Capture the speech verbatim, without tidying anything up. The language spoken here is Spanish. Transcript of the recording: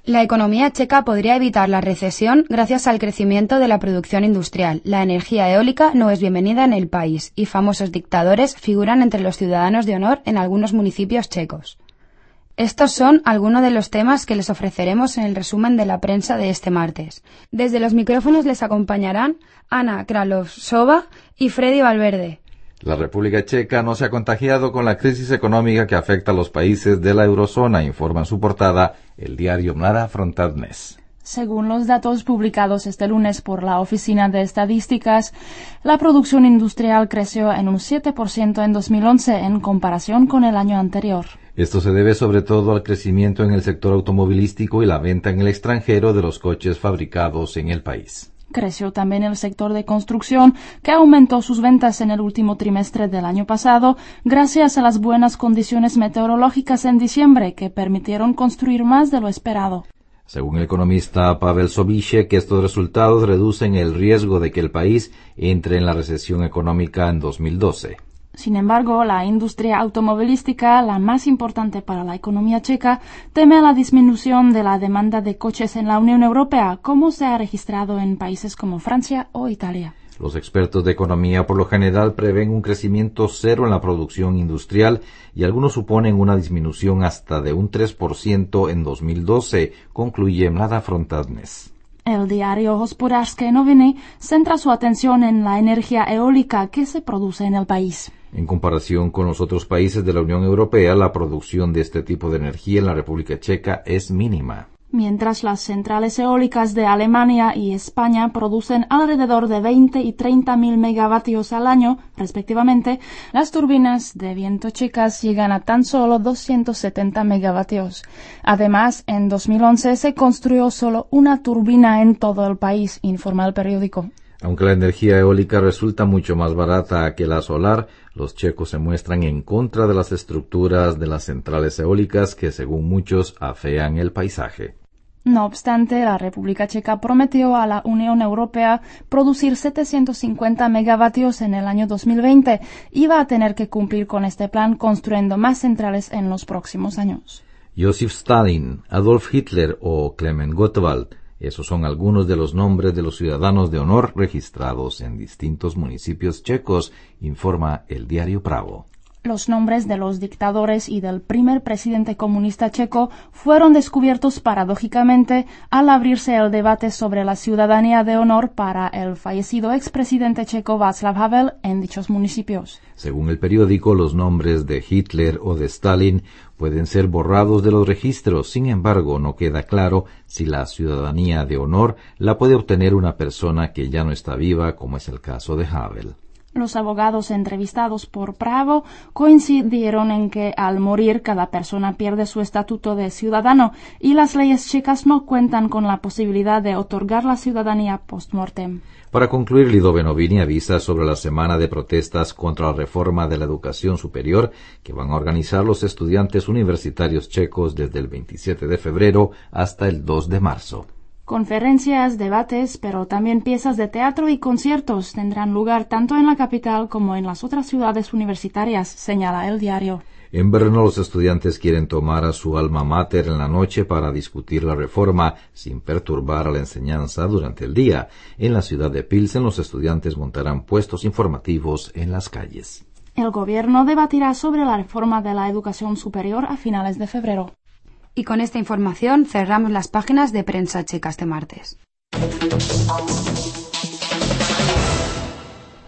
La economía checa podría evitar la recesión gracias al crecimiento de la producción industrial. La energía eólica no es bienvenida en el país y famosos dictadores figuran entre los ciudadanos de honor en algunos municipios checos. Estos son algunos de los temas que les ofreceremos en el resumen de la prensa de este martes. Desde los micrófonos les acompañarán Ana Kralovsova y Freddy Valverde. La República Checa no se ha contagiado con la crisis económica que afecta a los países de la eurozona, informa en su portada el diario Mlada Frontadnes. Según los datos publicados este lunes por la Oficina de Estadísticas, la producción industrial creció en un siete por ciento en dos mil once en comparación con el año anterior. Esto se debe sobre todo al crecimiento en el sector automovilístico y la venta en el extranjero de los coches fabricados en el país. Creció también el sector de construcción, que aumentó sus ventas en el último trimestre del año pasado gracias a las buenas condiciones meteorológicas en diciembre que permitieron construir más de lo esperado. Según el economista Pavel Sobíšek, estos resultados reducen el riesgo de que el país entre en la recesión económica en dos mil doce. Sin embargo, la industria automovilística, la más importante para la economía checa, teme la disminución de la demanda de coches en la Unión Europea, como se ha registrado en países como Francia o Italia. Los expertos de economía por lo general prevén un crecimiento cero en la producción industrial y algunos suponen una disminución hasta de un tres por ciento en dos mil doce, concluye Mlada Frontadnes. El diario Hospodářské noviny centra su atención en la energía eólica que se produce en el país. En comparación con los otros países de la Unión Europea, la producción de este tipo de energía en la República Checa es mínima. Mientras las centrales eólicas de Alemania y España producen alrededor de veinte y treinta mil megavatios al año, respectivamente, las turbinas de viento checas llegan a tan solo doscientos setenta megavatios. Además, en dos mil once se construyó solo una turbina en todo el país, informa el periódico. Aunque la energía eólica resulta mucho más barata que la solar, los checos se muestran en contra de las estructuras de las centrales eólicas que, según muchos, afean el paisaje. No obstante, la República Checa prometió a la Unión Europea producir setecientos cincuenta megavatios en el año dos mil veinte y va a tener que cumplir con este plan construyendo más centrales en los próximos años. Josef Stalin, Adolf Hitler o Klement Gottwald, esos son algunos de los nombres de los ciudadanos de honor registrados en distintos municipios checos, informa el diario Pravo. Los nombres de los dictadores y del primer presidente comunista checo fueron descubiertos paradójicamente al abrirse el debate sobre la ciudadanía de honor para el fallecido expresidente checo Václav Havel en dichos municipios. Según el periódico, los nombres de Hitler o de Stalin pueden ser borrados de los registros. Sin embargo, no queda claro si la ciudadanía de honor la puede obtener una persona que ya no está viva, como es el caso de Havel. Los abogados entrevistados por Pravo coincidieron en que al morir cada persona pierde su estatuto de ciudadano y las leyes checas no cuentan con la posibilidad de otorgar la ciudadanía post-mortem. Para concluir, Lido Benovini avisa sobre la semana de protestas contra la reforma de la educación superior que van a organizar los estudiantes universitarios checos desde el veintisiete de febrero hasta el dos de marzo. Conferencias, debates, pero también piezas de teatro y conciertos tendrán lugar tanto en la capital como en las otras ciudades universitarias, señala el diario. En Brno los estudiantes quieren tomar a su alma mater en la noche para discutir la reforma sin perturbar a la enseñanza durante el día. En la ciudad de Pilsen los estudiantes montarán puestos informativos en las calles. El gobierno debatirá sobre la reforma de la educación superior a finales de febrero. Y con esta información cerramos las páginas de prensa checa este martes.